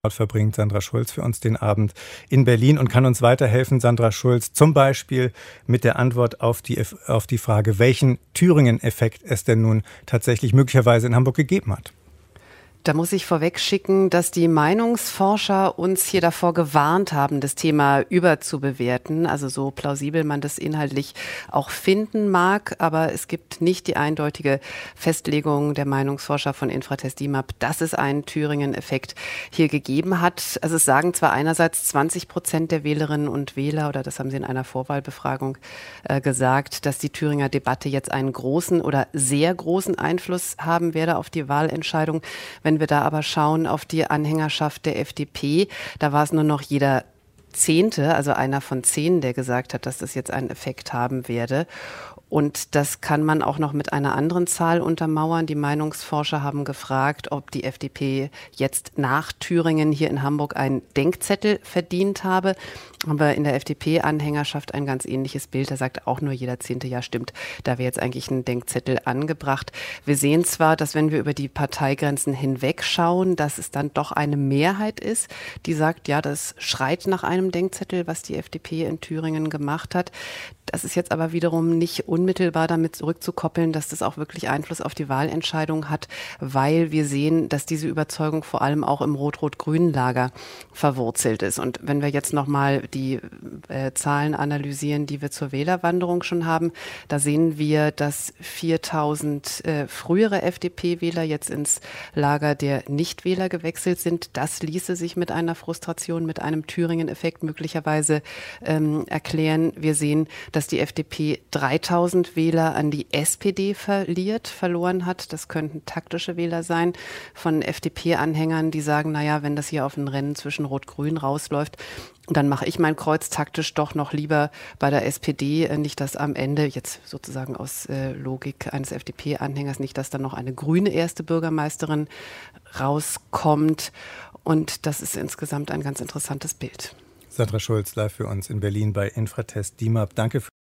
verbringt Sandra Schulz für uns den Abend in Berlin und kann uns weiterhelfen, Sandra Schulz, zum Beispiel mit der Antwort auf die Frage, welchen Thüringen-Effekt es denn nun tatsächlich möglicherweise in Hamburg gegeben hat. Da muss ich vorweg schicken, dass die Meinungsforscher uns hier davor gewarnt haben, das Thema überzubewerten. Also so plausibel man das inhaltlich auch finden mag. Aber es gibt nicht die eindeutige Festlegung der Meinungsforscher von Infratest DIMAP, dass es einen Thüringen-Effekt hier gegeben hat. Also es sagen zwar einerseits 20% der Wählerinnen und Wähler, oder das haben sie in einer Vorwahlbefragung gesagt, dass die Thüringer Debatte jetzt einen großen oder sehr großen Einfluss haben werde auf die Wahlentscheidung. Wenn wir da aber schauen auf die Anhängerschaft der FDP, da war es nur noch jeder Zehnte, also einer von 10, der gesagt hat, dass das jetzt einen Effekt haben werde. Und das kann man auch noch mit einer anderen Zahl untermauern. Die Meinungsforscher haben gefragt, ob die FDP jetzt nach Thüringen hier in Hamburg einen Denkzettel verdient habe. Haben wir in der FDP-Anhängerschaft ein ganz ähnliches Bild. Da sagt auch nur jeder Zehnte, ja stimmt, da wäre jetzt eigentlich ein Denkzettel angebracht. Wir sehen zwar, dass wenn wir über die Parteigrenzen hinwegschauen, dass es dann doch eine Mehrheit ist, die sagt, ja, das schreit nach einem Denkzettel, was die FDP in Thüringen gemacht hat. Das ist jetzt aber wiederum nicht unmittelbar damit zurückzukoppeln, dass das auch wirklich Einfluss auf die Wahlentscheidung hat, weil wir sehen, dass diese Überzeugung vor allem auch im rot-rot-grünen Lager verwurzelt ist. Und wenn wir jetzt nochmal die Zahlen analysieren, die wir zur Wählerwanderung schon haben, da sehen wir, dass 4000 frühere FDP-Wähler jetzt ins Lager der Nichtwähler gewechselt sind. Das ließe sich mit einer Frustration, mit einem Thüringen-Effekt möglicherweise erklären. Wir sehen, dass die FDP 3000 Wähler an die SPD verloren hat. Das könnten taktische Wähler sein von FDP-Anhängern, die sagen, naja, wenn das hier auf ein Rennen zwischen Rot-Grün rausläuft, dann mache ich mein Kreuz taktisch doch noch lieber bei der SPD, nicht dass am Ende, jetzt sozusagen aus Logik eines FDP-Anhängers, nicht, dass dann noch eine grüne erste Bürgermeisterin rauskommt. Und das ist insgesamt ein ganz interessantes Bild. Sandra Schulz live für uns in Berlin bei Infratest DIMAP. Danke.